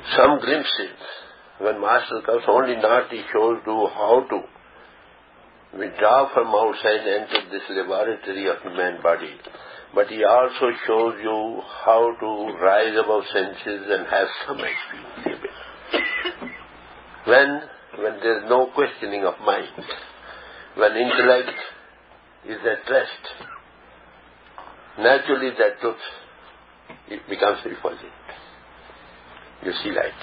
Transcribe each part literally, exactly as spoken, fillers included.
some glimpses. When Master comes, only not he shows you how to withdraw from outside and enter this laboratory of the man body. But he also shows you how to rise above senses and have some experience. When, when there is no questioning of mind, when intellect is at rest, naturally that truth it becomes effulgent. You see light.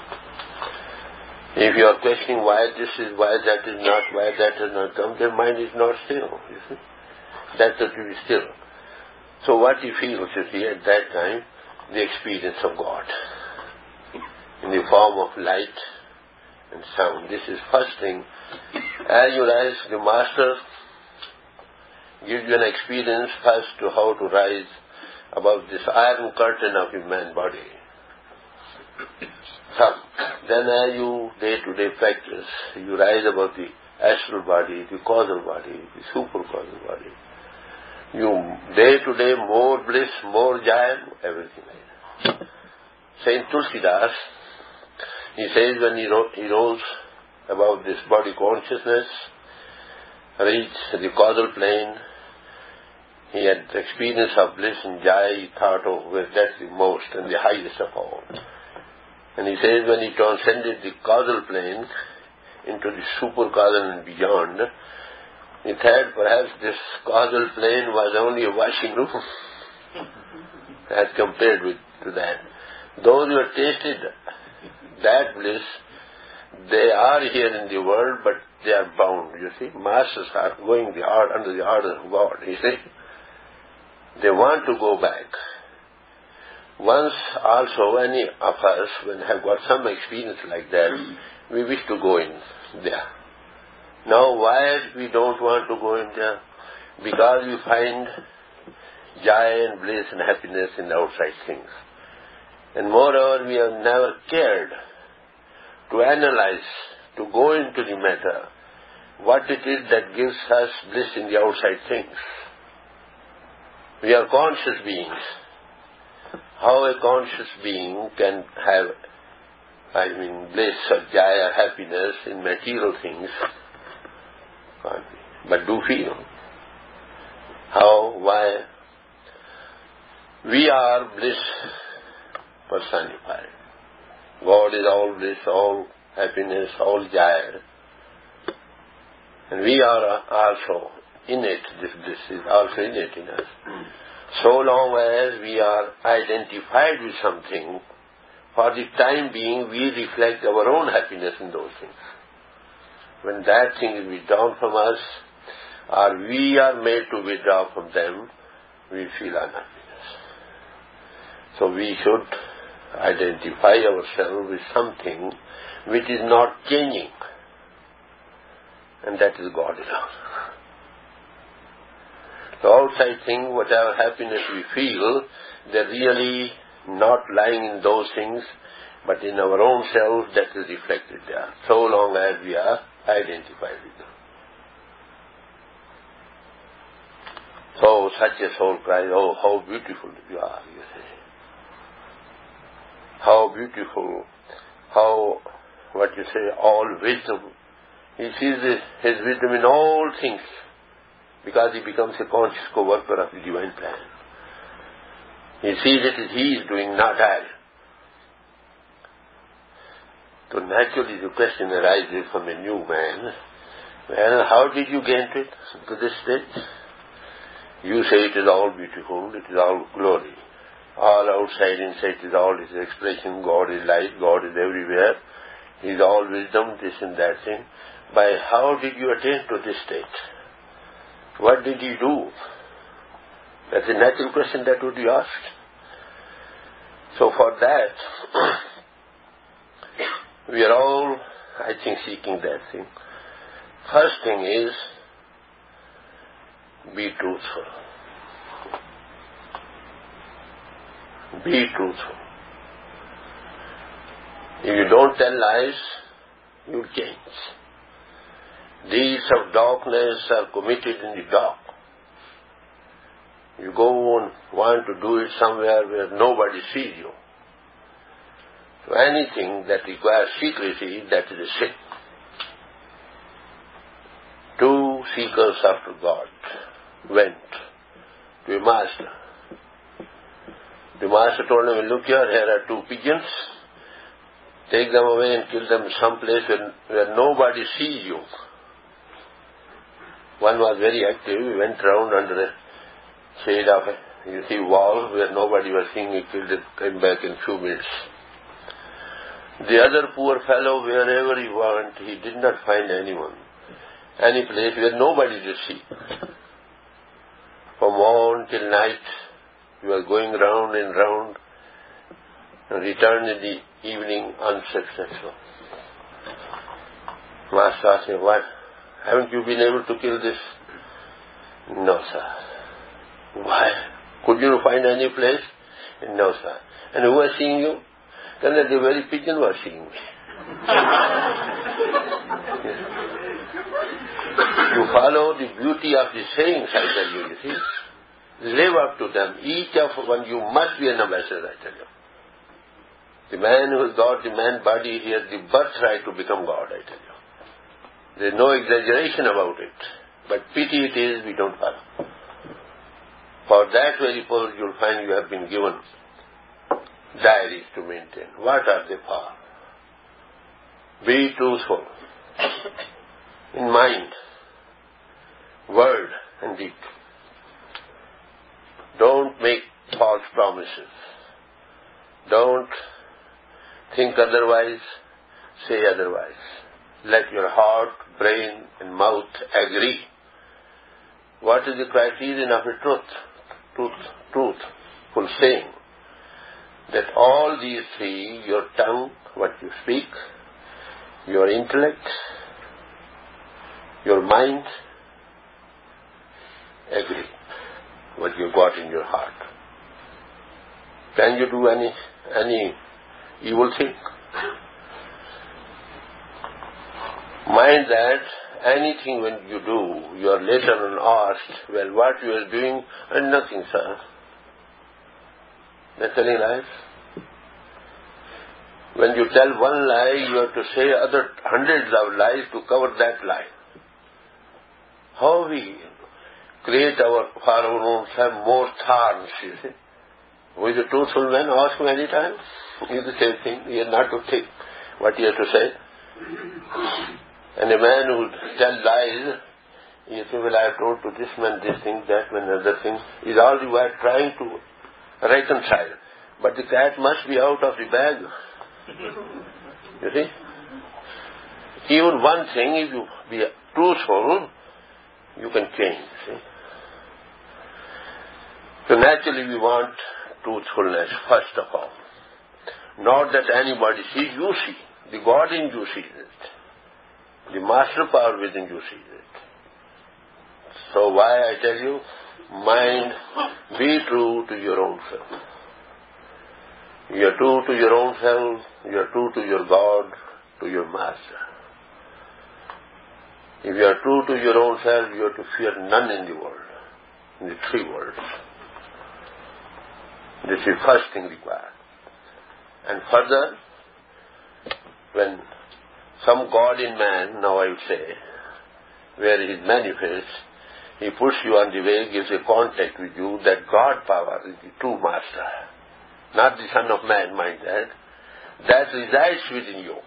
If you are questioning why this is, why that is not, why that has not come, their mind is not still, you see. That has to be still. So what he feels, you see, at that time, the experience of God in the form of light and sound. This is first thing. As you rise, the Master gives you an experience first to how to rise above this iron curtain of the man body. Some. Then as you day-to-day practice, you rise above the astral body, the causal body, the super-causal body. You day-to-day more bliss, more joy, everything like that. Saint Tulsidas, he says when he, wrote, he rose above this body consciousness, reached the causal plane, he had the experience of bliss and joy, he thought, oh, well, that's the most and the highest of all. And he says when he transcended the causal plane into the super-causal and beyond, he thought perhaps this causal plane was only a washing room as compared with to that. Those who have tasted that bliss, they are here in the world, but they are bound, you see. Masters are going the art, under the order of God, you see. They want to go back. Once also any of us, when have got some experience like that, we wish to go in there. Now why we don't want to go in there? Because we find joy and bliss and happiness in outside things. And moreover, we have never cared to analyze, to go into the matter, what it is that gives us bliss in the outside things. We are conscious beings. How a conscious being can have, I mean, bliss or joy or happiness in material things, can't be. But do feel how, why we are bliss personified. God is all bliss, all happiness, all joy. And we are also innate, this bliss is also innate in us. So long as we are identified with something, for the time being we reflect our own happiness in those things. When that thing is withdrawn from us, or we are made to withdraw from them, we feel unhappiness. So we should identify ourselves with something which is not changing, and that is God alone. The outside thing, whatever happiness we feel, they're really not lying in those things, but in our own self that is reflected there, so long as we are identified with them. So such a soul cries, oh, how beautiful you are, you say. How beautiful, how, what you say, all wisdom. He sees his, his wisdom in all things, because he becomes a conscious co-worker of the divine plan. He sees it as he is doing, not I. So naturally the question arises from a new man, well, how did you get it to this state? You say it is all beautiful, it is all glory. All outside, inside is all his expression, God is light, God is everywhere. He is all wisdom, this and that thing. By how did you attain to this state? What did he do? That's a natural question that would be asked. So for that, we are all, I think, seeking that thing. First thing is, be truthful. Be truthful. If you don't tell lies, you'll change. Deeds of darkness are committed in the dark. You go and want to do it somewhere where nobody sees you. So anything that requires secrecy, that is a sin. Two seekers after God went to a master. The master told him, look here, here are two pigeons. Take them away and kill them someplace where, where nobody sees you. One was very active. He went round under a shade of a, you see, wall where nobody was seeing. He killed it, came back in few minutes. The other poor fellow, wherever he went, he did not find anyone. Any place where nobody to see. From morn till night, he was going round and round, and returned in the evening unsuccessful. Master asked him, what? Haven't you been able to kill this? No, sir. Why? Could you find any place? No, sir. And who was seeing you? Then the very pigeon was seeing me. You follow the beauty of the sayings, I tell you, you see. Live up to them. Each of one, you must be an ambassador, I tell you. The man who has got the man body here, the birthright to become God, I tell you. There is no exaggeration about it. But pity it is, we don't follow. For that very purpose, you'll find you have been given diaries to maintain. What are they for? Be truthful in mind, word and deed. Don't make false promises. Don't think otherwise, say otherwise. Let your heart, brain and mouth agree. What is the criterion of a truth? Truth, truthful saying. That all these three, your tongue, what you speak, your intellect, your mind, agree what you got in your heart. Can you do any any evil thing? Mind that anything when you do, you are later on asked, well, what you are doing? And nothing, sir. They're telling lies. When you tell one lie, you have to say other hundreds of lies to cover that lie. How we create our, for our own self more thorns, you see. Who is a truthful man? Ask him any time. He is the same thing. He has not to think what he has to say. And a man who tells lies, he says, well, I have told to this man this thing, that man other thing. Is all the while trying to reconcile. But the cat must be out of the bag. You see? Even one thing, if you be truthful, you can change. See? So naturally we want truthfulness, first of all. Not that anybody sees, you see. The God in you sees it. The master power within you sees it. So why I tell you, mind, be true to your own self. You are true to your own self, you are true to your God, to your master. If you are true to your own self, you have to fear none in the world, in the three worlds. This is the first thing required. And further, when some God in man, now I would say, where he is manifest, he puts you on the way, gives a contact with you, that God power is the true master. Not the Son of Man, mind that. That resides within you.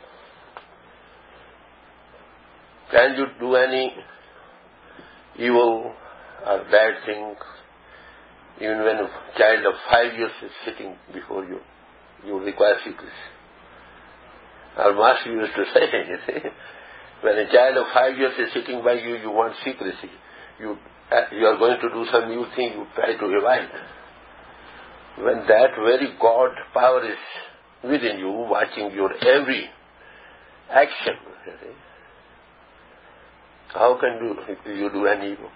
Can you do any evil or bad thing even when a child of five years is sitting before you? You require secrecy. Our master used to say, you see, when a child of five years is sitting by you, you want secrecy. You, you are going to do some new thing, you try to rewind. When that very God power is within you, watching your every action, you see, how can you, you do any evil?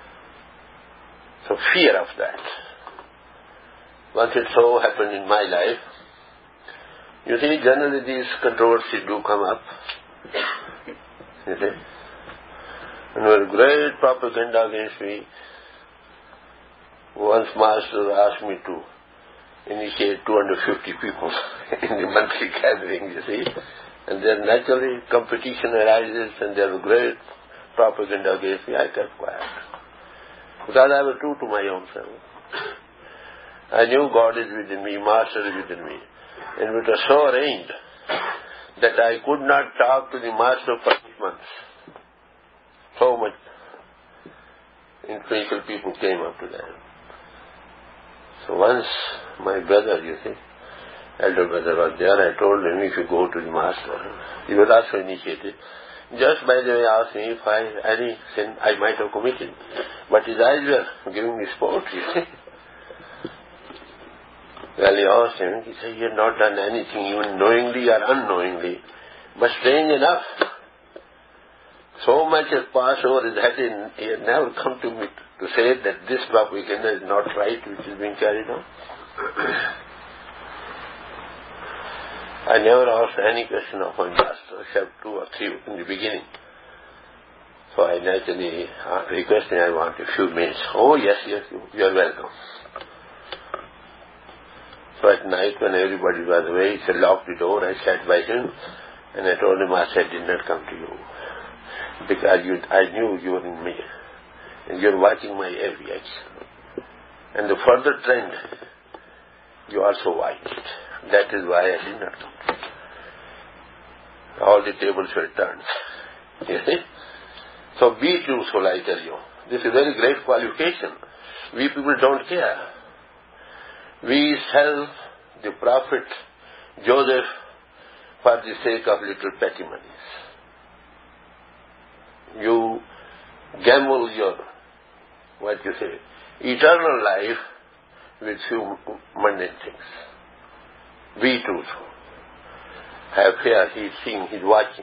So fear of that. Once it so happened in my life, you see, generally these controversies do come up. You see. And there was great propaganda against me. Once master asked me to initiate two hundred fifty people in the monthly gathering, you see. And then naturally competition arises and there was great propaganda against me. I kept quiet. Because I was true to my own self. I knew God is within me, Master is within me. And it was so arranged that I could not talk to the Master for six months. So much influential people came up to that. So once my brother, you see, elder brother was there, I told him, if you go to the Master, he was also initiated. Just by the way asked me if I any sin I might have committed. But his eyes were giving me sport, you see. Well, he asked him, he said, you have not done anything, even knowingly or unknowingly. But strange enough, so much has passed over his head, and he had never come to me to say that this propaganda is not right, which is being carried on. I never asked any question of my Master, except two or three in the beginning. So I naturally requested, I want a few minutes. Oh, yes, yes, you are welcome. So at night when everybody was away, he locked the door, I sat by him, and I told him, Master, I did not come to you. Because you, I knew you were in me, and you are watching my every action. And the further trend, you also watched it. That is why I did not come. All the tables were turned. You see? So be truthful, I tell you. This is a very great qualification. We people don't care. We sell the prophet Joseph for the sake of little petty monies. You gamble your, what you say, eternal life with few mundane things. Be truthful. Have fear, he is seeing, he is watching.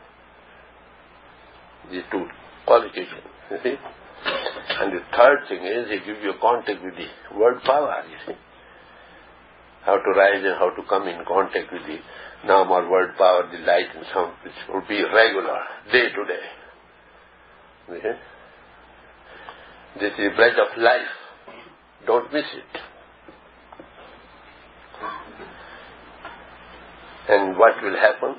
These two qualifications, you see. And the third thing is, he gives you contact with the word power, you see. How to rise and how to come in contact with the Nam or word power, the light and sound, which will be regular, day to day. You see? This is the bread of life. Don't miss it. And what will happen?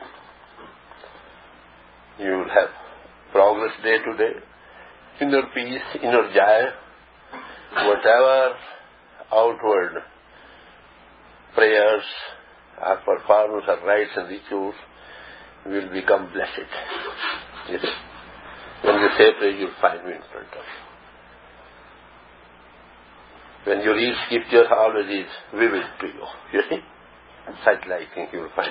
You will have progress day to day, inner peace, inner joy, whatever outward prayers or performance or rites and rituals will become blessed. Yes. When you say prayer, you will find me in front of you. When you read scripture, always is vivid to you. You see? Such like thing you will find.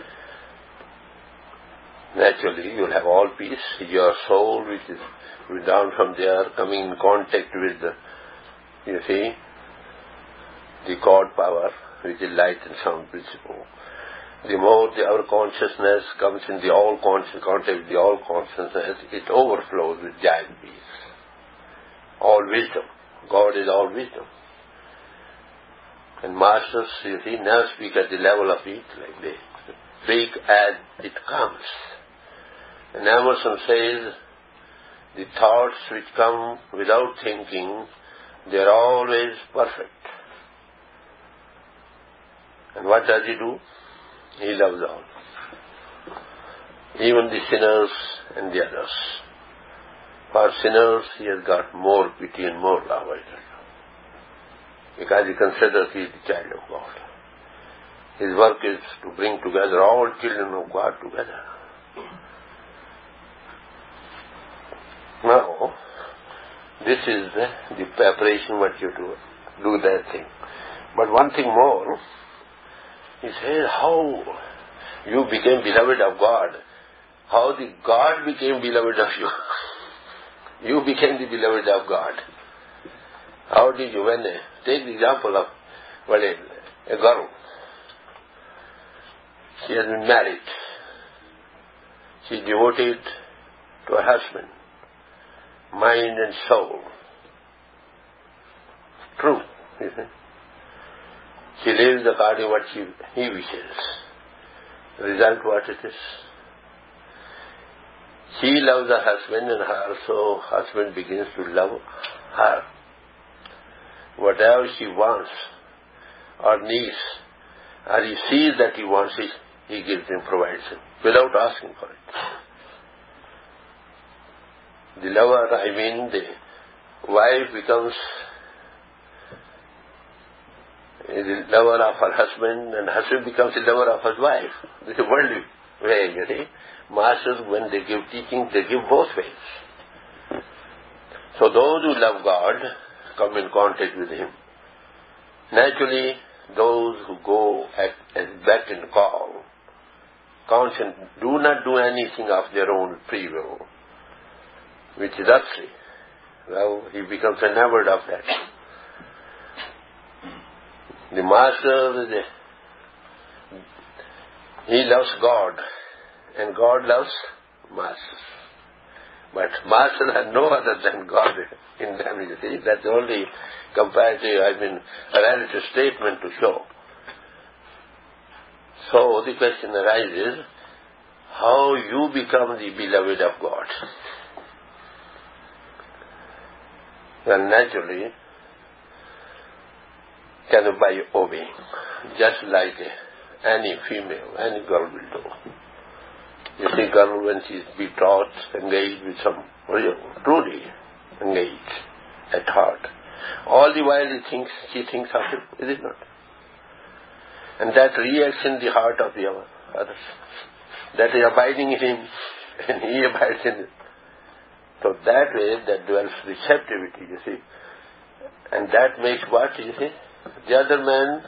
Naturally, you will have all peace. Your soul, which is down from there, coming in contact with the, you see, the God power, which is light and sound principle. The more the, our consciousness comes in the all conscious contact with the all consciousness, it overflows with joy and peace. All wisdom. God is all wisdom. And masters, you see, never speak at the level of it like this. Speak as it comes. And Emerson says, the thoughts which come without thinking, they are always perfect. And what does he do? He loves all. Even the sinners and the others. For sinners, he has got more pity and more love, I tell you. Because he considers he is the child of God. His work is to bring together all children of God together. Now, this is the, the preparation what you do, do that thing. But one thing more, he says how you became beloved of God, how the God became beloved of you. You became the beloved of God. How did you, when, uh, take the example of, well, a, a girl. She has been married. She is devoted to her husband, mind and soul. True, you see. She lives according to what she, he wishes. The result what it is? She loves her husband and her, so husband begins to love her. Whatever she wants, or needs, or he sees that he wants it, he gives him, provides him, without asking for it. The lover, I mean the wife becomes the lover of her husband, and husband becomes the lover of his wife. This is a worldly way, you see. Masters, when they give teaching, they give both ways. So those who love God come in contact with Him. Naturally, those who go at, at beck and call, conscience, do not do anything of their own free will, which is earthly. Well, he becomes enamored of that. The master, he loves God, and God loves masters. But masters are no other than God in them, you see. That's only comparative, I mean, a relative statement to show. So the question arises, how you become the beloved of God? Well, naturally, can by obeying, just like any female, any girl will do. You see, girl, when she is betrothed, engaged with some real, truly engaged at heart, all the while he thinks, she thinks of him, is it not? And that reacts in the heart of the others. That is abiding in him, and he abides in it. So that way, that develops receptivity, you see. And that makes what, you see? The other man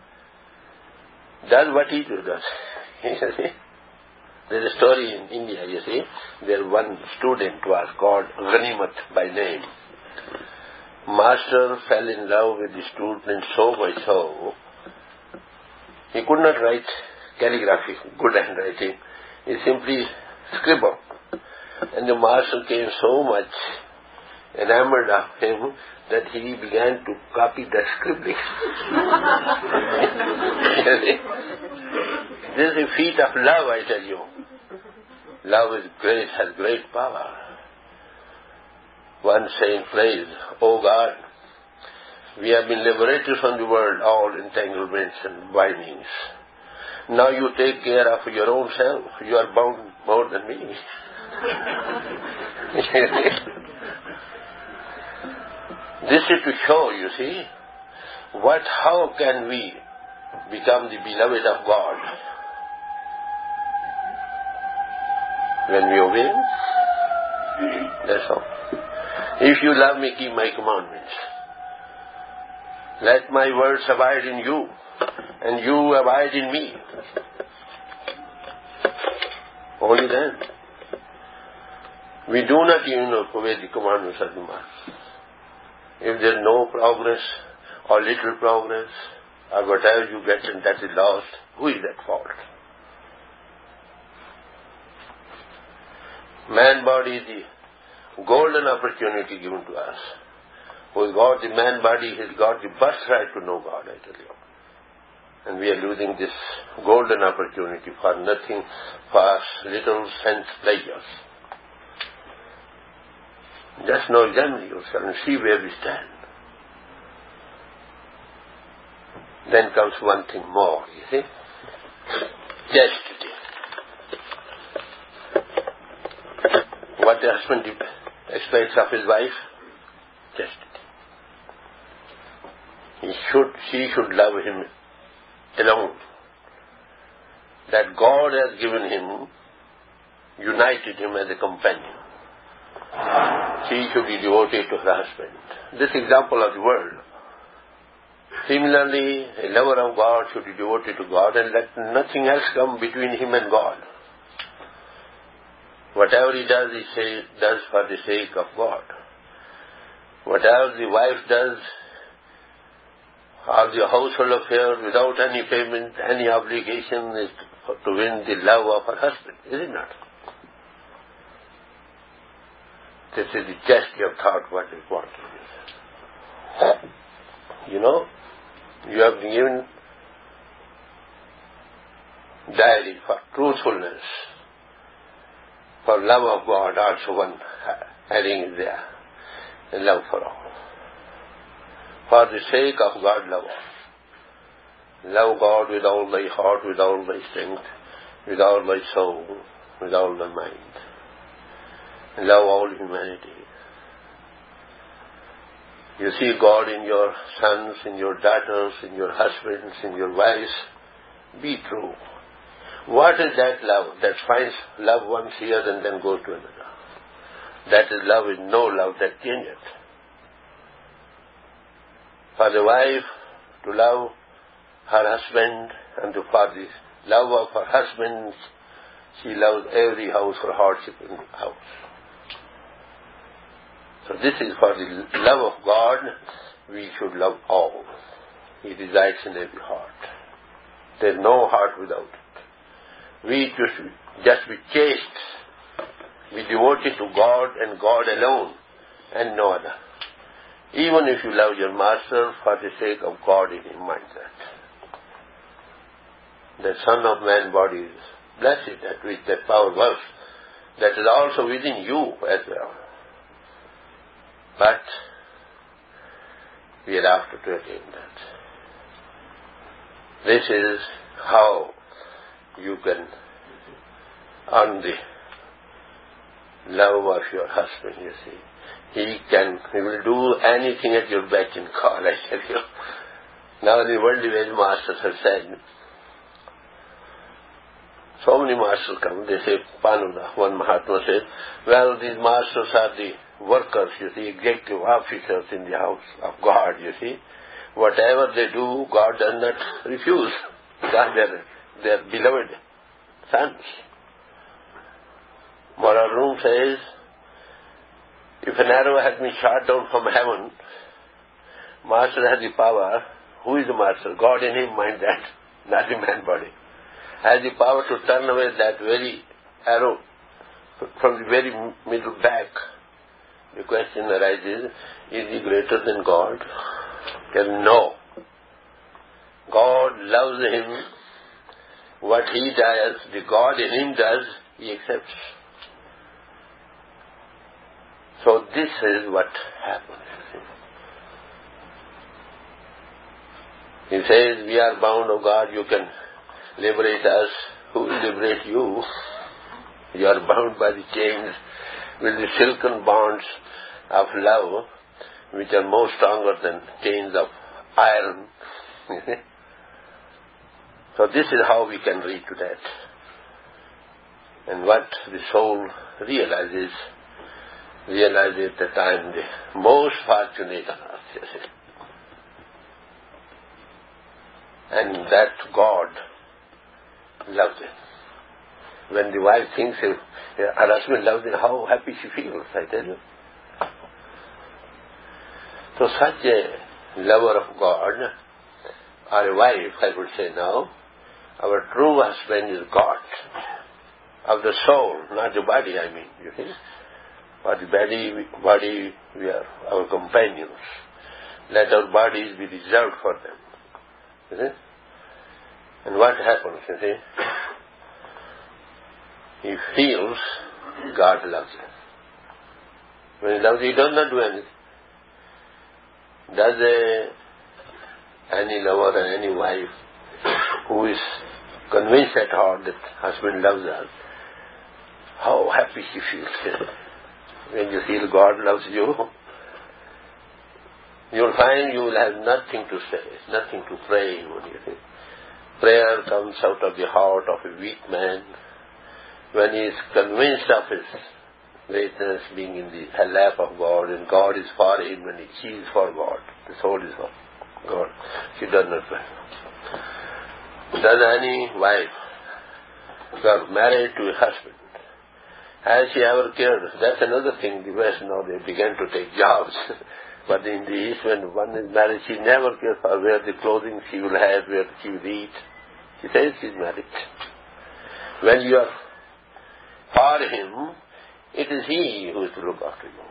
does what he does. You see? There is a story in India, you see. There one student was called Ghanimat by name. Master fell in love with the student so much so, he could not write calligraphy, good handwriting. He simply scribbled. And the master came so much enamored of him that he began to copy that scribbling. This is a feat of love, I tell you. Love is great, has great power. One saint prays, "O God, we have been liberated from the world, all entanglements and bindings. Now you take care of your own self. You are bound more than me." This is to show, you see, what, how can we become the beloved of God? When we obey Him, that's all. If you love me, keep my commandments. Let my words abide in you, and you abide in me. Only then. We do not even obey the commandments of the Master. If there is no progress, or little progress, or whatever you get and that is lost, who is at fault? Man body is the golden opportunity given to us. Who has got the man body, he has got the birthright to know God, I tell you. And we are losing this golden opportunity for nothing, for little sense pleasures. Just now examine yourself and see where we stand. Then comes one thing more, you see. Chastity. What the husband expects of his wife? Chastity. He should, she should love him alone. That God has given him, united him as a companion. She should be devoted to her husband. This example of the world. Similarly, a lover of God should be devoted to God and let nothing else come between him and God. Whatever he does, he say, does for the sake of God. Whatever the wife does, all the household affairs without any payment, any obligation is to win the love of her husband, is it not? This is the chastity of thought what is important. You know, you have been given diary for truthfulness, for love of God, also one heading is there, and love for all. For the sake of God, love all. Love God with all thy heart, with all thy strength, with all thy soul, with all thy mind. Love all humanity. You see God in your sons, in your daughters, in your husbands, in your wives. Be true. What is that love that finds love once here and then goes to another? That is love is no love that changes. For the wife to love her husband and to for the love of her husband, she loves every house for hardship in the house. So this is for the love of God, we should love all. He resides in every heart. There is no heart without it. We should just be chaste, be devoted to God and God alone and no other. Even if you love your master for the sake of God in your mind that. The Son of Man body is blessed at which that power works. That is also within you as well. But we are after to attain that. This is how you can earn the love of your husband, you see. He can, he will do anything at your beck and call, I tell you. Now the worldly way masters have said, so many masters come, they say, Panuda, one Mahatma said, well, these masters are the workers, you see, executive officers in the house of God, you see. Whatever they do, God does not refuse. God, they're, they're beloved sons. Moral Room says, if an arrow has been shot down from heaven, Master has the power. Who is the Master? God in him, mind that, not the man body. Has the power to turn away that very arrow from the very middle back. The question arises, is he greater than God? Well, no. God loves him. What he does, the God in him does, he accepts. So this is what happens. He says, we are bound, O God, you can liberate us. Who will liberate you? You are bound by the chains with the silken bonds of love, which are more stronger than chains of iron. So this is how we can reach to that. And what the soul realizes, realizes that I am the most fortunate on earth, you see. And that God loves him. When the wife thinks if her husband loves him, how happy she feels, I tell you. So such a lover of God, or a wife, I would say now, our true husband is God. Of the soul, not the body, I mean, you see. For the body, body, we are our companions. Let our bodies be reserved for them. You see? And what happens, you see? He feels God loves him. When he loves, he does not do anything. Does a, any lover or any wife who is convinced at heart that husband loves her, how happy she feels. When you feel God loves you, you'll find you will have nothing to say, nothing to pray even, you see. Prayer comes out of the heart of a weak man when he is convinced of his greatness being in the lap of God, and God is for him and he is for God. The soul is for God. She does not pray. Does any wife got married to a husband? Has she ever cared? That's another thing. The West now they began to take jobs. But in the East, when one is married, she never cares for where the clothing she will have, where she will eat. She says she's married. When you are for him, it is he who is to look after you.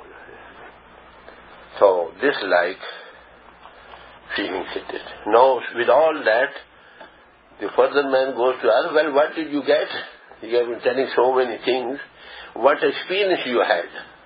So this like feelings it is. Now, with all that, the further man goes to ask, well, what did you get? You have been telling so many things. What experience you had?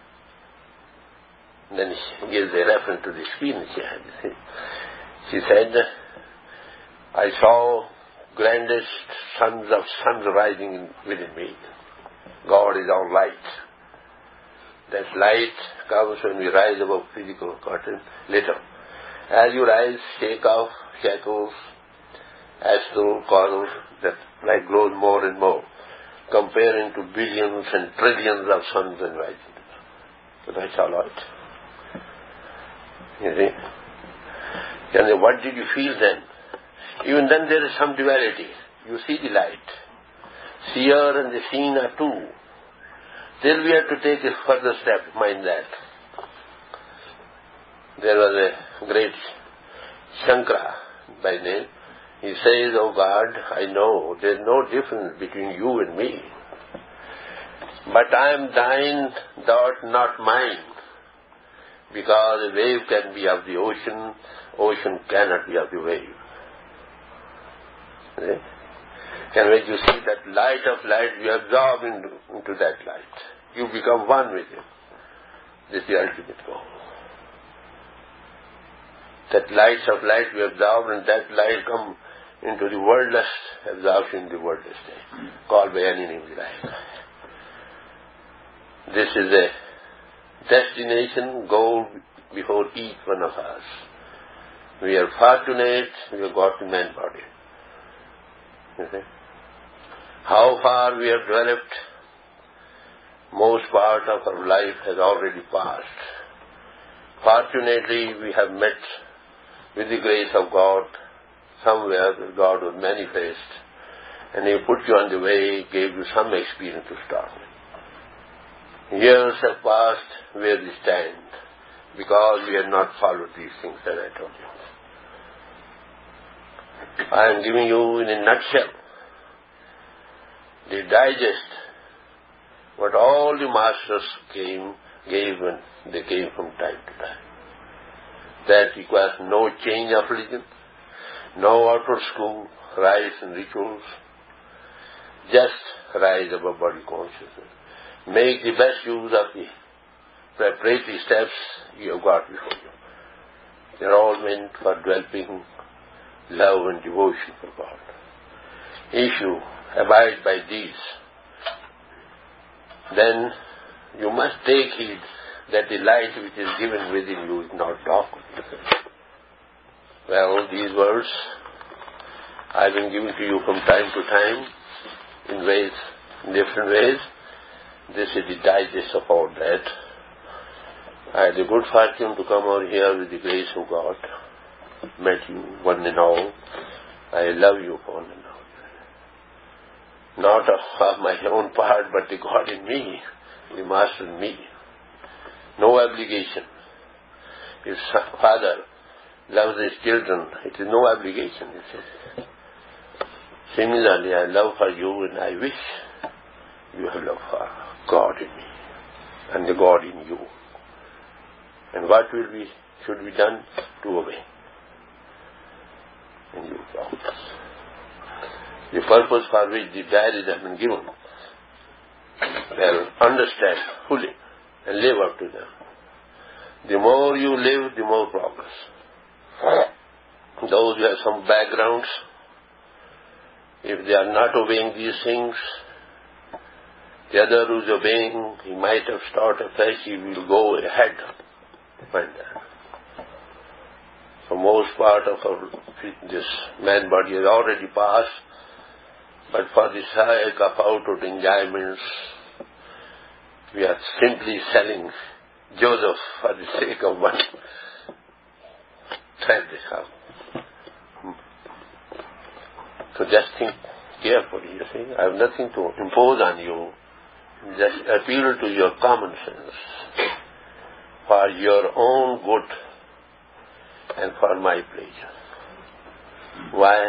Then she gives a reference to the experience she had. She said, I saw grandest suns of suns rising in, within me. God is our light. That light comes when we rise above physical curtain later. As you rise, shake off shackles, astral corners, that light grows more and more, comparing to billions and trillions of suns and rising. So that's our light. You see? And what did you feel then? Even then there is some duality. You see the light. Seer and the seen are two. Still we have to take a further step, mind that. There was a great Shankara by name. He says, "Oh God, I know there is no difference between you and me. But I am thine, thou art not mine. Because a wave can be of the ocean, ocean cannot be of the wave." See? And when you see that light of light, you absorb into, into that light. You become one with it. This is the ultimate goal. That light of light we absorb, and that light come into the worldless absorption in the worldless state, called by any name you like. This is a destination, goal before each one of us. We are fortunate we have got the man body. You see? How far we have developed, most part of our life has already passed. Fortunately, we have met with the grace of God somewhere that God was manifest, and He put you on the way, gave you some experience to start with. Years have passed where we stand, because we have not followed these things that I told you. I am giving you in a nutshell the digest what all the masters came, gave when they came from time to time. That requires no change of religion, no outer school, rites and rituals. Just rise above body consciousness. Make the best use of the preparatory steps you have got before you. They are all meant for developing love and devotion for God. If you abide by these, then you must take heed that the light which is given within you is not darkened. Well, these words I have been given to you from time to time in ways, in different ways. This is the digest of all that. I had the good fortune to come over here with the grace of God. Met you, one and all. I love you, one and all. Not of my own part, but the God in me, the Master in me. No obligation. If Father loves his children, it is no obligation, he says. Similarly, I love for you, and I wish you have love for God in me, and the God in you. And what will be, should be done? To obey. And you promise. The purpose for which the diaries have been given, well, understand fully and live up to them. The more you live, the more progress. Those who have some backgrounds, if they are not obeying these things, the other who is obeying, he might have started afresh, he will go ahead. Find that. So most part of our, this man body has already passed, but for the sake of outward enjoyments, we are simply selling Joseph for the sake of one. Try this out. So just think carefully, you see. I have nothing to impose on you. Just appeal to your common sense for your own good and for my pleasure. Why?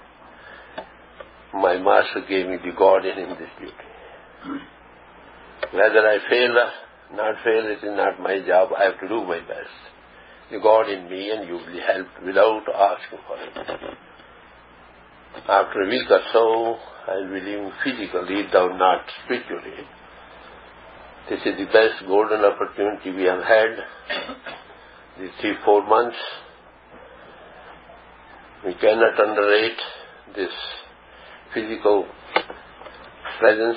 My Master gave me the God in him this duty. Whether I fail or not fail, it is not my job. I have to do my best. The God in me, and you will be helped without asking for it. After a week or so, I will be living physically, though not spiritually. This is the best golden opportunity we have had. These three, four months. We cannot underrate this physical presence,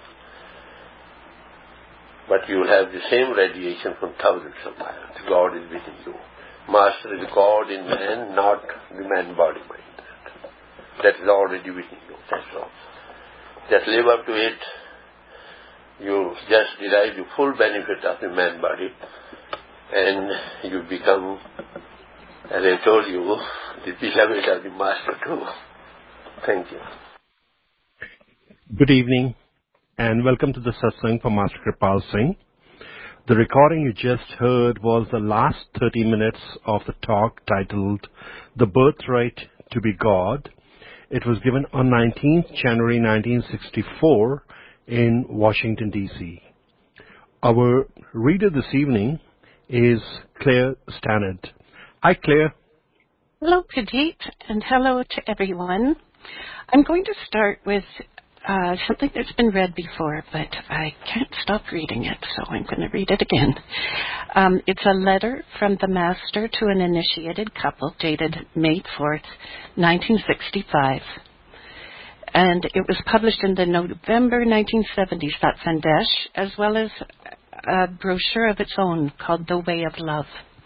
but you will have the same radiation from thousands of miles. God is within you. Master is God in man, not the man body mind. That is already within you. That's all. Just live up to it. You just derive the full benefit of the man body, and you become, as I told you, the beloved of the Master too. Thank you. Good evening, and welcome to the satsang for Master Kripal Singh. The recording you just heard was the last thirty minutes of the talk titled The Birthright to be God. It was given on nineteenth January nineteen sixty-four in Washington, D C Our reader this evening is Claire Stannard. Hi, Claire. Hello, Pradeep, and hello to everyone. I'm going to start with uh, something that's been read before, but I can't stop reading it, so I'm going to read it again. Um, it's a letter from the Master to an initiated couple dated May fourth, nineteen sixty-five. And it was published in the November nineteen seventy Satsandesh, as well as a brochure of its own called The Way of Love.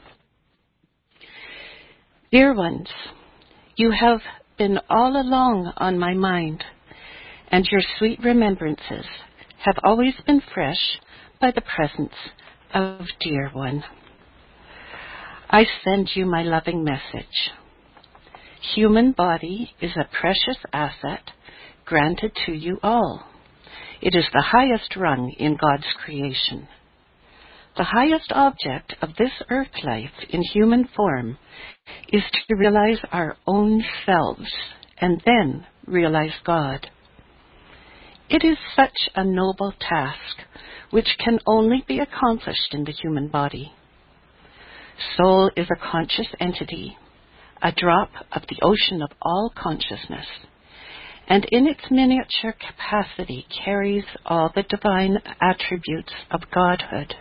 Dear ones, you have been all along on my mind, and your sweet remembrances have always been fresh by the presence of dear one. I send you my loving message. Human body is a precious asset granted to you all. It is the highest rung in God's creation. The highest object of this earth life in human form is to realize our own selves and then realize God. It is such a noble task which can only be accomplished in the human body. Soul is a conscious entity, a drop of the ocean of all consciousness, and in its miniature capacity carries all the divine attributes of Godhood.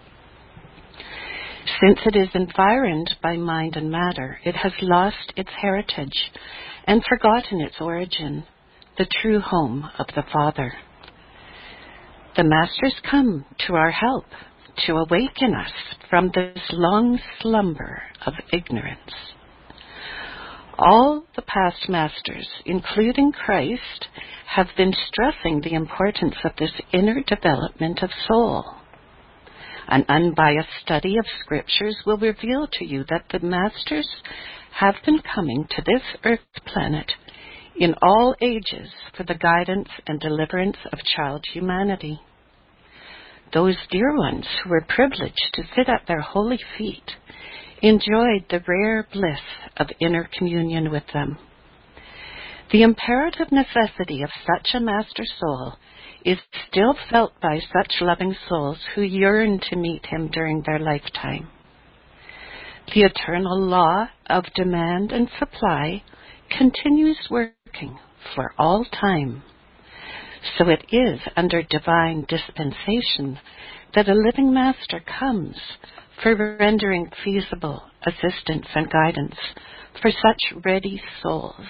Since it is environed by mind and matter, it has lost its heritage and forgotten its origin, the true home of the Father. The Masters come to our help to awaken us from this long slumber of ignorance. All the past Masters, including Christ, have been stressing the importance of this inner development of soul. An unbiased study of scriptures will reveal to you that the Masters have been coming to this earth planet in all ages for the guidance and deliverance of child humanity. Those dear ones who were privileged to sit at their holy feet enjoyed the rare bliss of inner communion with them. The imperative necessity of such a master soul is still felt by such loving souls who yearn to meet him during their lifetime. The eternal law of demand and supply continues working for all time. So it is under divine dispensation that a living master comes for rendering feasible assistance and guidance for such ready souls.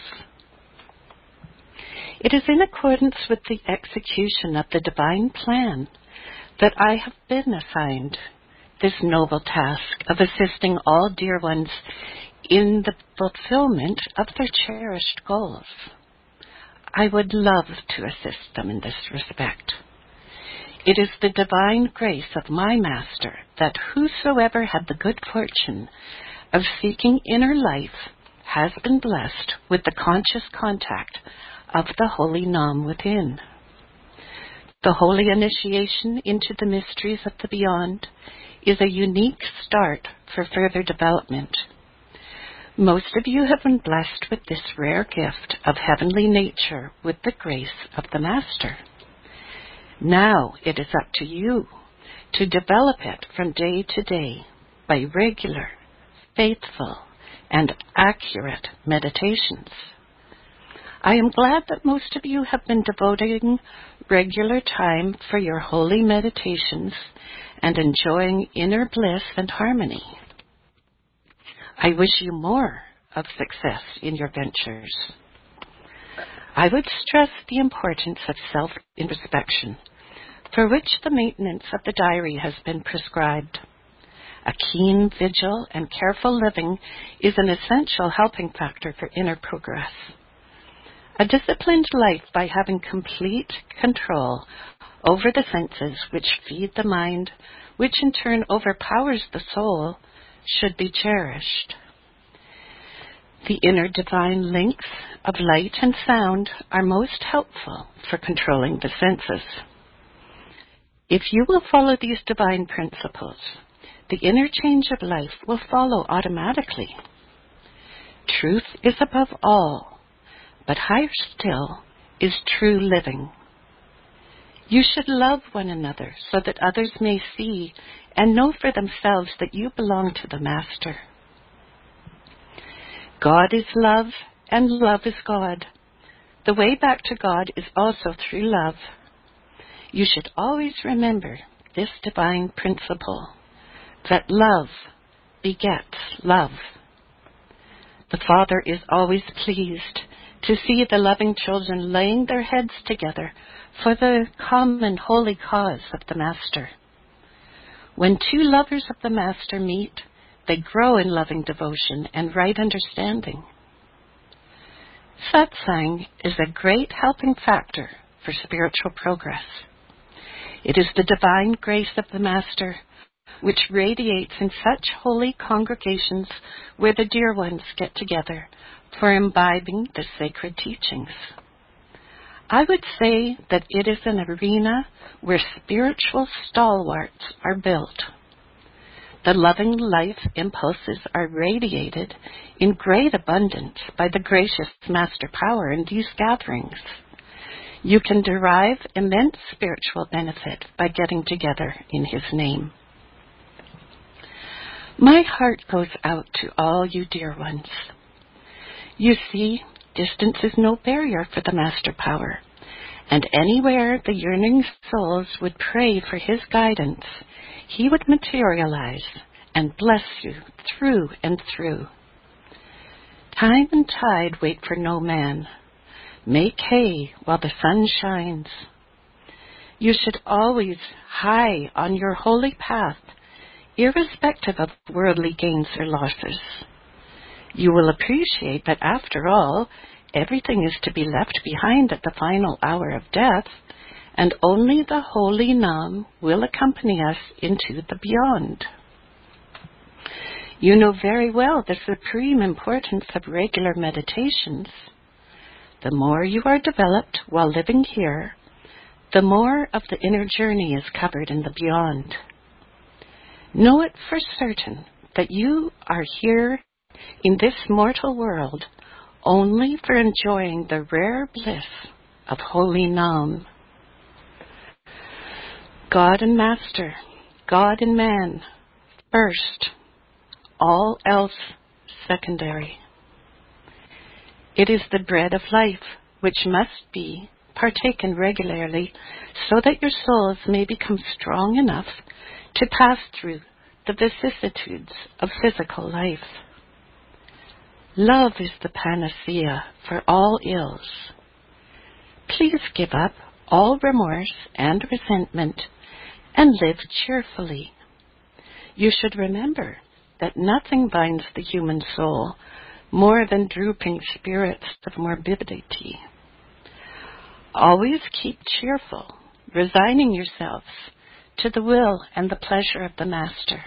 It is in accordance with the execution of the divine plan that I have been assigned this noble task of assisting all dear ones in the fulfillment of their cherished goals. I would love to assist them in this respect. It is the divine grace of my Master that whosoever had the good fortune of seeking inner life has been blessed with the conscious contact of the holy Nam within. The holy initiation into the mysteries of the beyond is a unique start for further development. Most of you have been blessed with this rare gift of heavenly nature with the grace of the Master. Now it is up to you to develop it from day to day by regular, faithful, and accurate meditations. I am glad that most of you have been devoting regular time for your holy meditations and enjoying inner bliss and harmony. I wish you more of success in your ventures. I would stress the importance of self-introspection, for which the maintenance of the diary has been prescribed. A keen vigil and careful living is an essential helping factor for inner progress. A disciplined life by having complete control over the senses which feed the mind, which in turn overpowers the soul, should be cherished. The inner divine links of light and sound are most helpful for controlling the senses. If you will follow these divine principles, the inner change of life will follow automatically. Truth is above all, but higher still is true living. You should love one another so that others may see and know for themselves that you belong to the Master. God is love, and love is God. The way back to God is also through love. You should always remember this divine principle, that love begets love. The Father is always pleased to see the loving children laying their heads together for the common holy cause of the Master. When two lovers of the Master meet, they grow in loving devotion and right understanding. Satsang is a great helping factor for spiritual progress. It is the divine grace of the Master which radiates in such holy congregations where the dear ones get together for imbibing the sacred teachings. I would say that it is an arena where spiritual stalwarts are built. The loving life impulses are radiated in great abundance by the gracious Master Power in these gatherings. You can derive immense spiritual benefit by getting together in His name. My heart goes out to all you dear ones. You see, distance is no barrier for the Master Power, and anywhere the yearning souls would pray for His guidance, He would materialize and bless you through and through. Time and tide wait for no man. Make hay while the sun shines. You should always high on your holy path, irrespective of worldly gains or losses. You will appreciate that after all, everything is to be left behind at the final hour of death, and only the holy Nam will accompany us into the beyond. You know very well the supreme importance of regular meditations. The more you are developed while living here, the more of the inner journey is covered in the beyond. Know it for certain that you are here in this mortal world only for enjoying the rare bliss of holy Nam. God and Master, God and man, first, all else secondary. It is the bread of life which must be partaken regularly so that your souls may become strong enough to pass through the vicissitudes of physical life. Love is the panacea for all ills. Please give up all remorse and resentment and live cheerfully. You should remember that nothing binds the human soul more than drooping spirits of morbidity. Always keep cheerful, resigning yourselves to the will and the pleasure of the Master.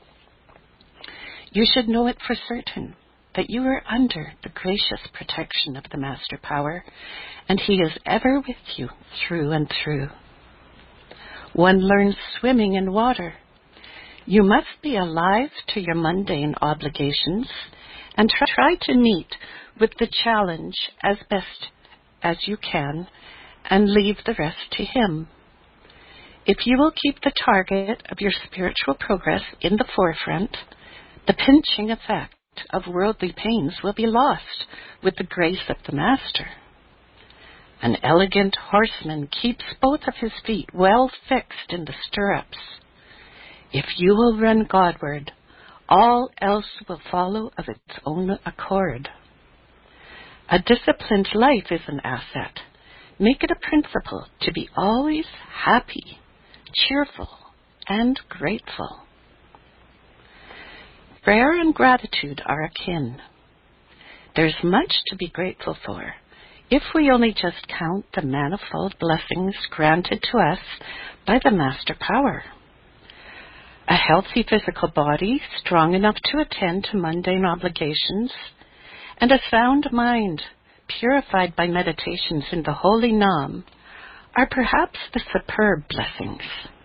You should know it for certain that you are under the gracious protection of the Master Power, and He is ever with you through and through. One learns swimming in water. You must be alive to your mundane obligations and try to meet with the challenge as best as you can and leave the rest to Him. If you will keep the target of your spiritual progress in the forefront, the pinching effect of worldly pains will be lost with the grace of the Master. An elegant horseman keeps both of his feet well fixed in the stirrups. If you will run Godward, All else will follow of its own accord. A disciplined life is an asset. Make it a principle to be always happy, cheerful, and grateful. Prayer and gratitude are akin. There's much to be grateful for, if we only just count the manifold blessings granted to us by the Master Power. A healthy physical body, strong enough to attend to mundane obligations, and a sound mind, purified by meditations in the holy Nam, are perhaps the superb blessings.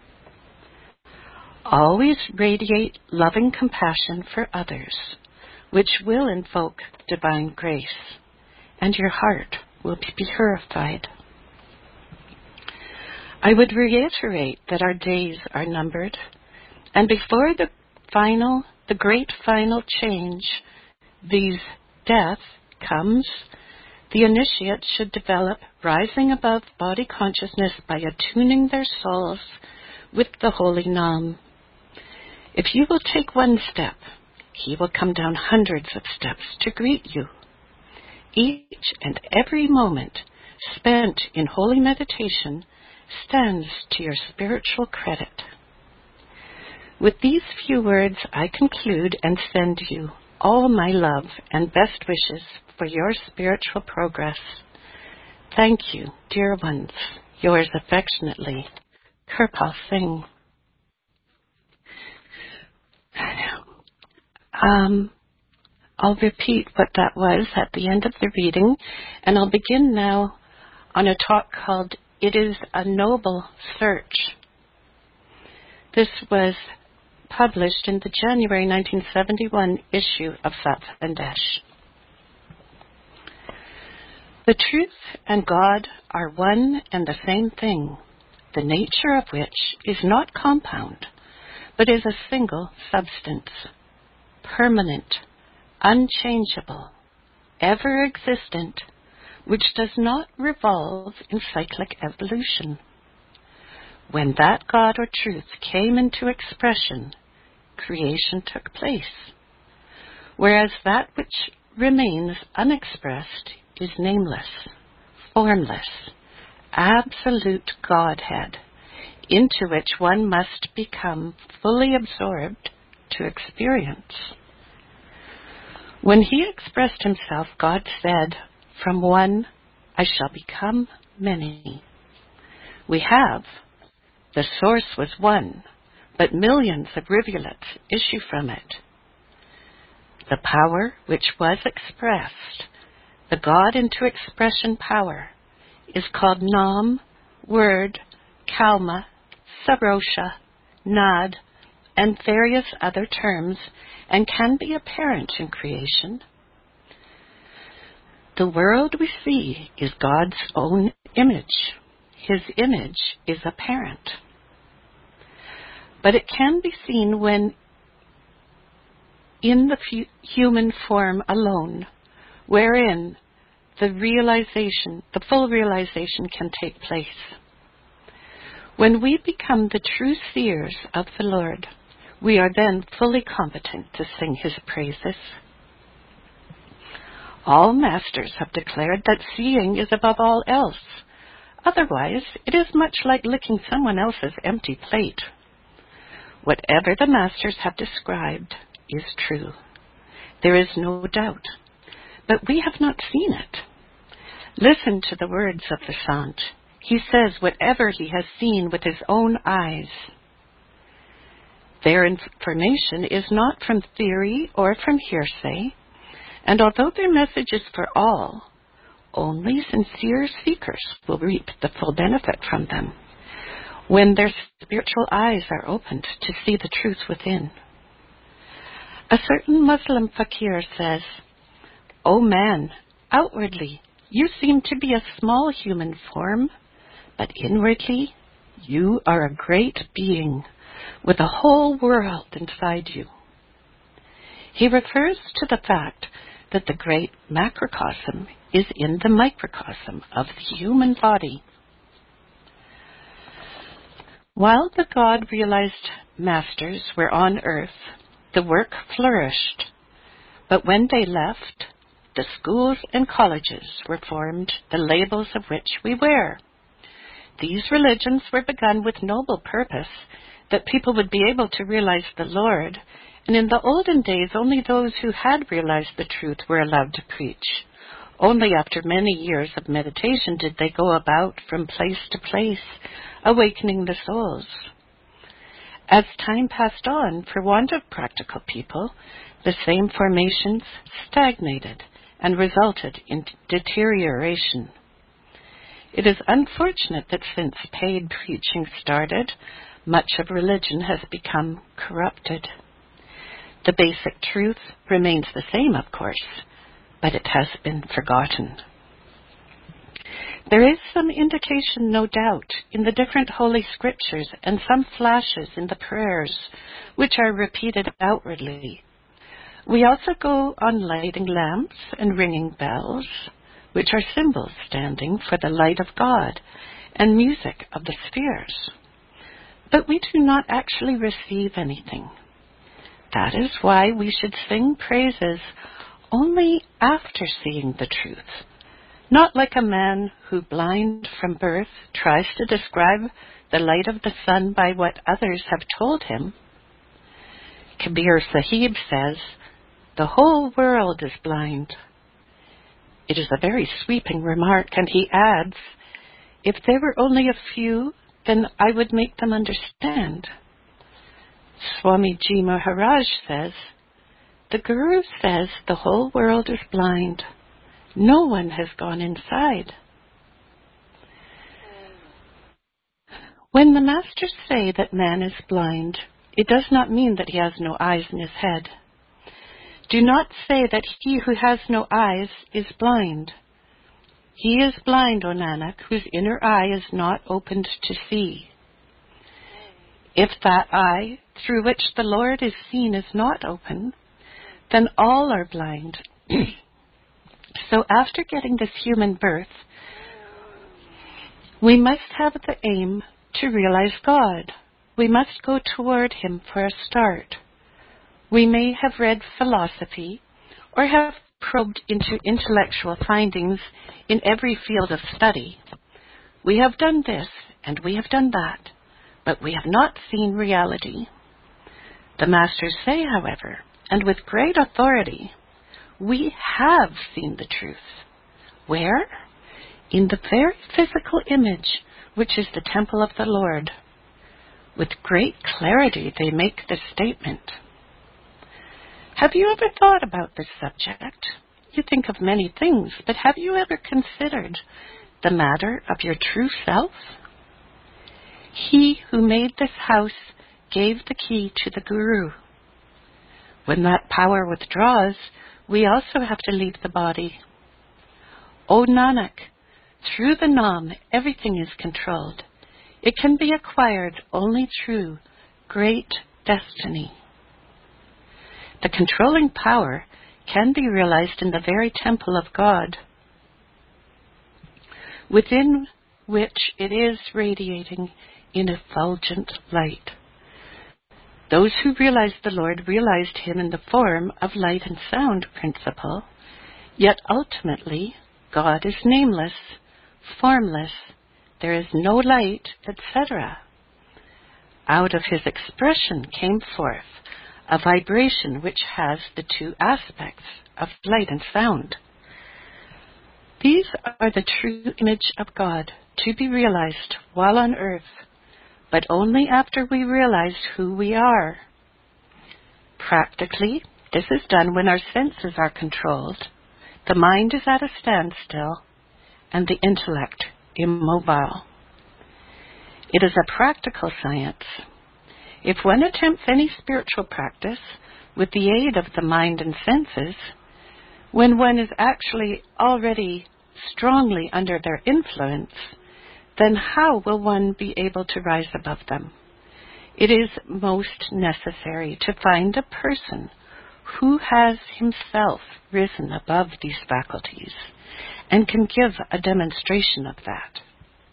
Always radiate loving compassion for others, which will invoke divine grace, and your heart will be purified. I would reiterate that our days are numbered, and before the final, the great final change, viz. Death, comes, the initiate should develop rising above body consciousness by attuning their souls with the holy Nam. If you will take one step, he will come down hundreds of steps to greet you. Each and every moment spent in holy meditation stands to your spiritual credit. With these few words, I conclude and send you all my love and best wishes for your spiritual progress. Thank you, dear ones. Yours affectionately, Kirpal Singh. Um, I'll repeat what that was at the end of the reading, and I'll begin now on a talk called It is a Noble Search. This was published in the January nineteen seventy-one issue of Sat Sandesh. The truth and God are one and the same thing, the nature of which is not compound, but is a single substance, permanent, unchangeable, ever-existent, which does not revolve in cyclic evolution. When that God or truth came into expression, creation took place, whereas that which remains unexpressed is nameless, formless, absolute Godhead, into which one must become fully absorbed to experience. When he expressed himself, God said, "From one I shall become many." We have, the source was one, but millions of rivulets issue from it. The power which was expressed, the God into expression power, is called Nam, Word, Kalma, Sarosha, Nad, and various other terms, and can be apparent in creation. The world we see is God's own image. His image is apparent. But it can be seen when in the fu- human form alone, wherein the realization, the full realization can take place. When we become the true seers of the Lord, we are then fully competent to sing his praises. All masters have declared that seeing is above all else. Otherwise, it is much like licking someone else's empty plate. Whatever the masters have described is true. There is no doubt. But we have not seen it. Listen to the words of the Sant. He says whatever he has seen with his own eyes. Their information is not from theory or from hearsay, and although their message is for all, only sincere seekers will reap the full benefit from them when their spiritual eyes are opened to see the truth within. A certain Muslim fakir says, "O man, outwardly you seem to be a small human form, but inwardly you are a great being with a whole world inside you." He refers to the fact that the great macrocosm is in the microcosm of the human body. While the God-realized masters were on earth, The work flourished, but when they left, the schools and colleges were formed, the labels of which we wear. These religions were begun with noble purpose, that people would be able to realize the Lord, and in the olden days only those who had realized the truth were allowed to preach. Only after many years of meditation did they go about from place to place, awakening the souls. As time passed on, for want of practical people, the same formations stagnated and resulted in deterioration. It is unfortunate that since paid preaching started, much of religion has become corrupted. The basic truth remains the same, of course, but it has been forgotten. There is some indication, no doubt, in the different holy scriptures and some flashes in the prayers, which are repeated outwardly. We also go on lighting lamps and ringing bells, which are symbols standing for the light of God and music of the spheres. But we do not actually receive anything. That is why we should sing praises only after seeing the truth, not like a man who, blind from birth, tries to describe the light of the sun by what others have told him. Kabir Sahib says, "The whole world is blind." It is a very sweeping remark, and he adds, "If there were only a few, then I would make them understand." Swamiji Maharaj says, "The Guru says the whole world is blind. No one has gone inside." When the masters say that man is blind, it does not mean that he has no eyes in his head. Do not say that he who has no eyes is blind. He is blind, O Nanak, whose inner eye is not opened to see. If that eye through which the Lord is seen is not open, then all are blind. So after getting this human birth, we must have the aim to realize God. We must go toward Him for a start. We may have read philosophy or have probed into intellectual findings in every field of study. We have done this and we have done that, but we have not seen reality. The Masters say, however, and with great authority, we have seen the truth. Where? In the very physical image, which is the temple of the Lord. With great clarity they make this statement. Have you ever thought about this subject? You think of many things, but have you ever considered the matter of your true self? He who made this house gave the key to the Guru. When that power withdraws, we also have to leave the body. O Nanak, through the Nam, everything is controlled. It can be acquired only through great destiny. The controlling power can be realized in the very temple of God, within which it is radiating in effulgent light. Those who realized the Lord realized Him in the form of light and sound principle, yet ultimately God is nameless, formless, there is no light, et cetera. Out of His expression came forth a vibration which has the two aspects of light and sound. These are the true image of God to be realized while on earth, but only after we realize who we are. Practically, this is done when our senses are controlled, the mind is at a standstill, and the intellect immobile. It is a practical science. If one attempts any spiritual practice with the aid of the mind and senses, when one is actually already strongly under their influence, then how will one be able to rise above them? It is most necessary to find a person who has himself risen above these faculties and can give a demonstration of that.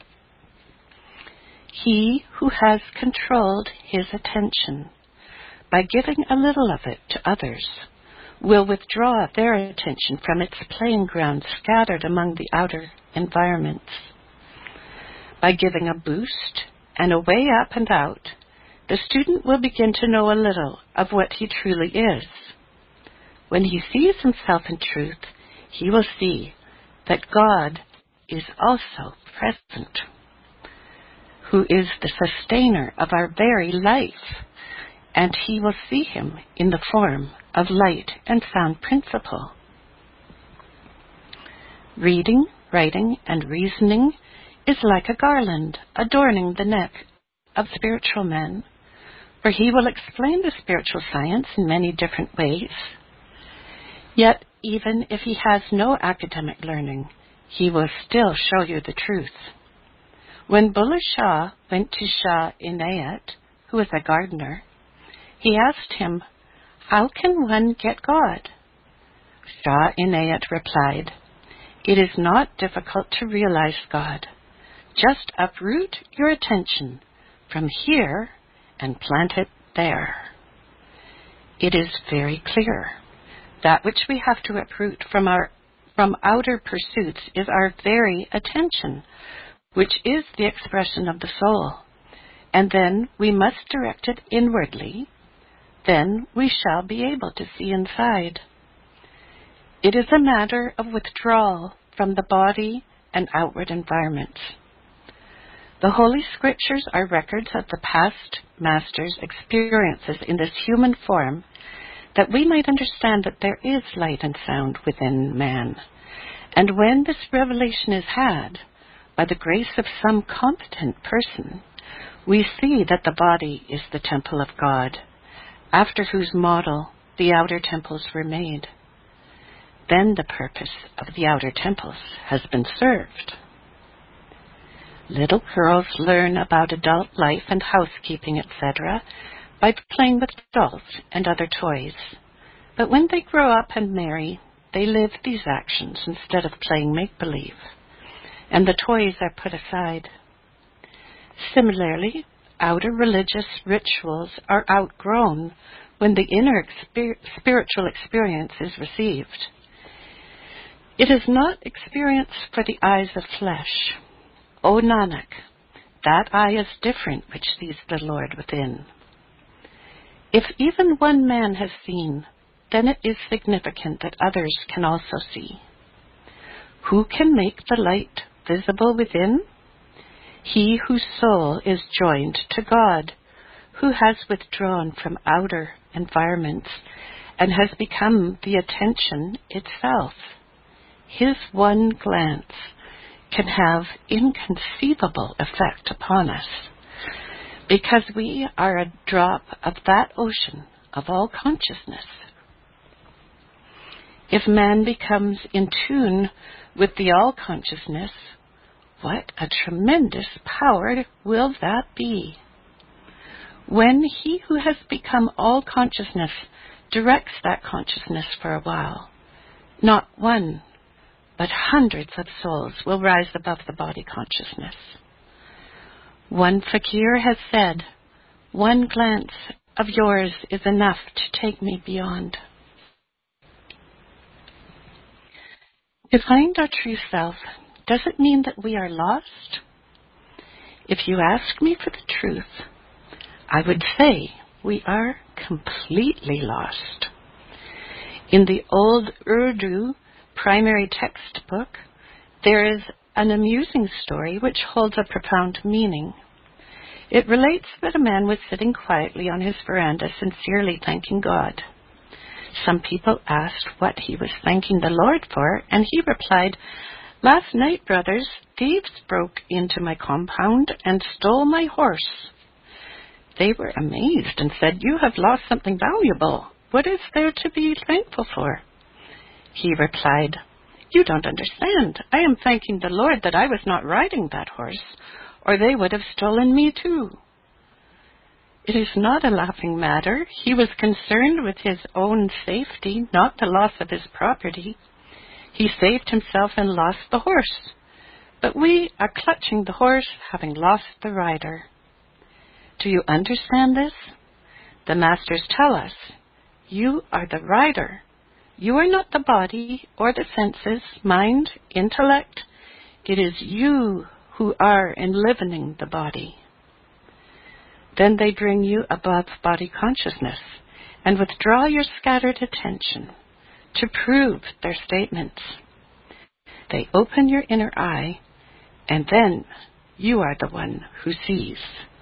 He who has controlled his attention, by giving a little of it to others, will withdraw their attention from its playing ground scattered among the outer environments. By giving a boost and a way up and out, the student will begin to know a little of what he truly is. When he sees himself in truth, he will see that God is also present, who is the sustainer of our very life, and he will see him in the form of light and sound principle. Reading, writing, and reasoning is like a garland adorning the neck of spiritual men, for he will explain the spiritual science in many different ways. Yet, even if he has no academic learning, he will still show you the truth. When Bulleh Shah went to Shah Inayat, who was a gardener, he asked him, "How can one get God?" Shah Inayat replied, "It is not difficult to realize God. Just uproot your attention from here and plant it there." It is very clear. That which we have to uproot from our from outer pursuits is our very attention, which is the expression of the soul. And then we must direct it inwardly. Then we shall be able to see inside. It is a matter of withdrawal from the body and outward environments. The Holy Scriptures are records of the past Master's experiences in this human form, that we might understand that there is light and sound within man. And when this revelation is had, by the grace of some competent person, we see that the body is the temple of God, after whose model the outer temples were made. Then the purpose of the outer temples has been served. Little girls learn about adult life and housekeeping, et cetera, by playing with dolls and other toys. But when they grow up and marry, they live these actions instead of playing make-believe, and the toys are put aside. Similarly, outer religious rituals are outgrown when the inner exper- spiritual experience is received. It is not experience for the eyes of flesh. O Nanak, that eye is different which sees the Lord within. If even one man has seen, then it is significant that others can also see. Who can make the light visible within? He whose soul is joined to God, who has withdrawn from outer environments and has become the attention itself. His one glance can have inconceivable effect upon us, because we are a drop of that ocean of all consciousness. If man becomes in tune with the all-consciousness, what a tremendous power will that be? When he who has become all-consciousness directs that consciousness for a while, not one, but hundreds of souls will rise above the body consciousness. One fakir has said, "One glance of yours is enough to take me beyond." To find our true self, does it mean that we are lost? If you ask me for the truth, I would say we are completely lost. In the old Urdu primary textbook, there is an amusing story which holds a profound meaning. It relates that a man was sitting quietly on his veranda, sincerely thanking God. Some people asked what he was thanking the Lord for, and he replied, "Last night, brothers, thieves broke into my compound and stole my horse." They were amazed and said, "You have lost something valuable. What is there to be thankful for?" He replied, "You don't understand. I am thanking the Lord that I was not riding that horse, or they would have stolen me too." It is not a laughing matter. He was concerned with his own safety, not the loss of his property. He saved himself and lost the horse. But we are clutching the horse, having lost the rider. Do you understand this? The masters tell us, you are the rider. You are not the body or the senses, mind, intellect. It is you who are enlivening the body. Then they bring you above body consciousness and withdraw your scattered attention to prove their statements. They open your inner eye, and then you are the one who sees.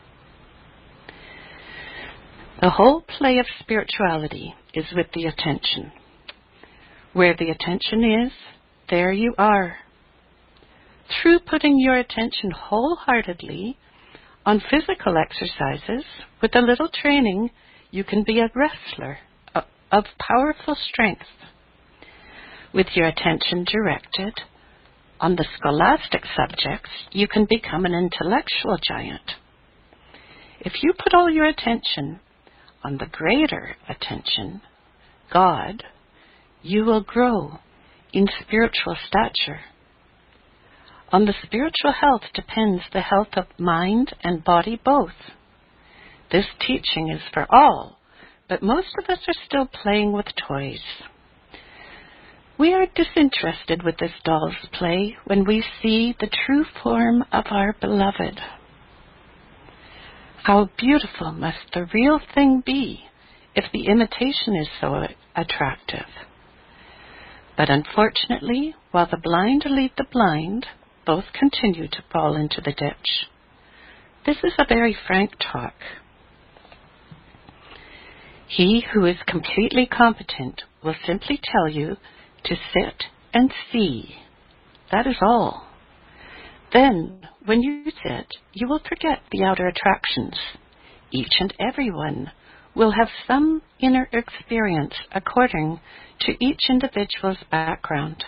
The whole play of spirituality is with the attention. Where the attention is, there you are. Through putting your attention wholeheartedly on physical exercises, with a little training, you can be a wrestler of powerful strength. With your attention directed on the scholastic subjects, you can become an intellectual giant. If you put all your attention on the greater attention, God, you will grow in spiritual stature. On the spiritual health depends the health of mind and body both. This teaching is for all, but most of us are still playing with toys. We are disinterested with this doll's play when we see the true form of our beloved. How beautiful must the real thing be if the imitation is so attractive? But unfortunately, while the blind lead the blind, both continue to fall into the ditch. This is a very frank talk. He who is completely competent will simply tell you to sit and see. That is all. Then, when you sit, you will forget the outer attractions. Each and every one will have some inner experience according to each individual's background.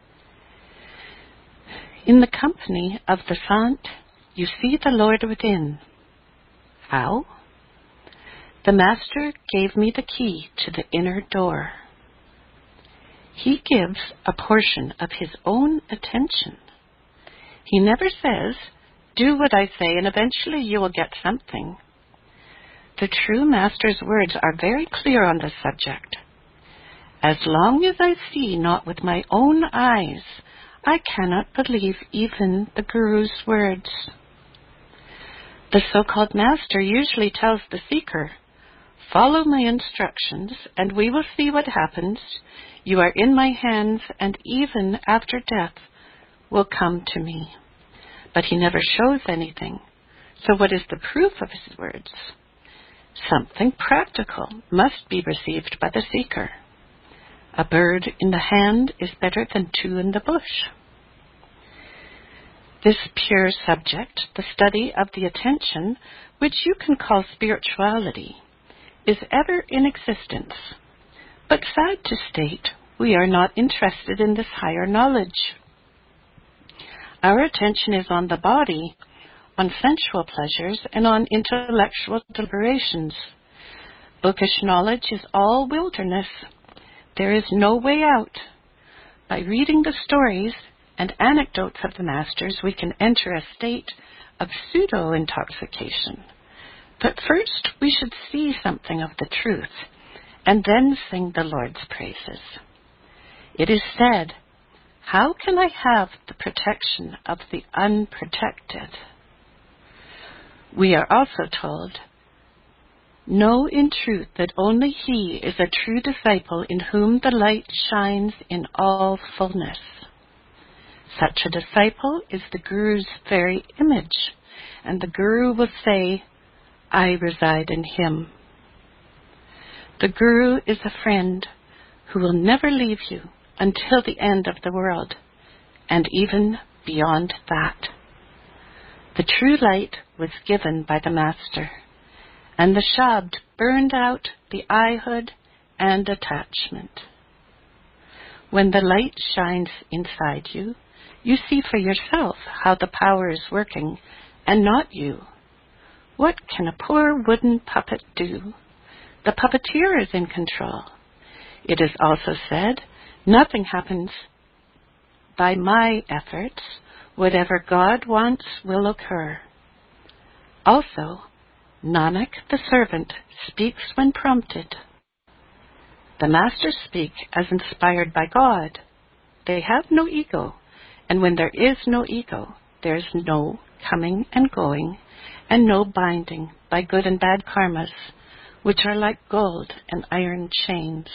In the company of the Sant, you see the Lord within. How? The Master gave me the key to the inner door. He gives a portion of his own attention. He never says, do what I say and eventually you will get something. The true Master's words are very clear on this subject. As long as I see not with my own eyes, I cannot believe even the Guru's words. The so-called Master usually tells the seeker, follow my instructions and we will see what happens. You are in my hands and even after death will come to me. But he never shows anything. So what is the proof of his words? Something practical must be received by the seeker. A bird in the hand is better than two in the bush. This pure subject, the study of the attention, which you can call spirituality, is ever in existence. But sad to state, we are not interested in this higher knowledge. Our attention is on the body, on sensual pleasures, and on intellectual deliberations. Bookish knowledge is all wilderness. There is no way out. By reading the stories and anecdotes of the masters, we can enter a state of pseudo-intoxication. But first, we should see something of the truth, and then sing the Lord's praises. It is said, how can I have the protection of the unprotected? We are also told, know in truth that only he is a true disciple in whom the light shines in all fullness. Such a disciple is the Guru's very image, and the Guru will say, I reside in him. The Guru is a friend who will never leave you until the end of the world, and even beyond that. The true light was given by the Master, and the Shabd burned out the eyehood and attachment. When the light shines inside you, you see for yourself how the power is working, and not you. What can a poor wooden puppet do? The puppeteer is in control. It is also said, nothing happens by my efforts. Whatever God wants will occur. Also, Nanak, the servant, speaks when prompted. The masters speak as inspired by God. They have no ego, and when there is no ego, there is no coming and going, and no binding by good and bad karmas, which are like gold and iron chains.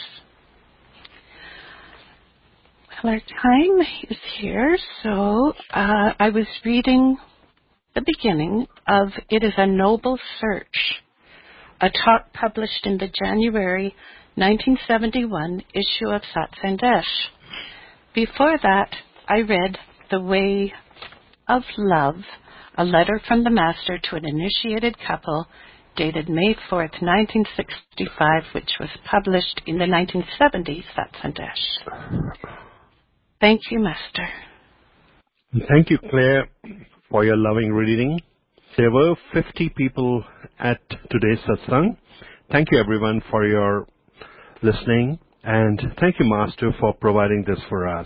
Well, our time is here, so uh, I was reading the beginning of It is a Noble Search, a talk published in the January nineteen seventy-one issue of Satsang Desh. Before that, I read The Way of Love, a letter from the Master to an initiated couple, dated May fourth, nineteen sixty-five, which was published in the nineteen seventy Satsang Desh. Thank you, Master. Thank you, Claire, for your loving reading. There were fifty people at today's satsang. Thank you, everyone, for your listening, and thank you, Master, for providing this for us.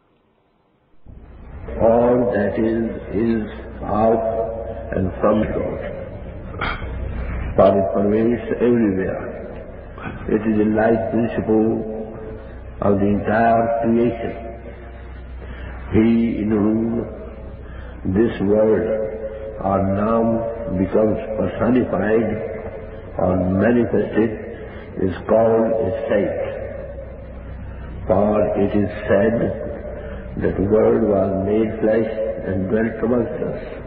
All that is, is of and from God. For it pervades everywhere. It is the life principle of the entire creation. He in whom this word or Nam becomes personified or manifested is called a saint. For it is said that the Word was made flesh and dwelt amongst us.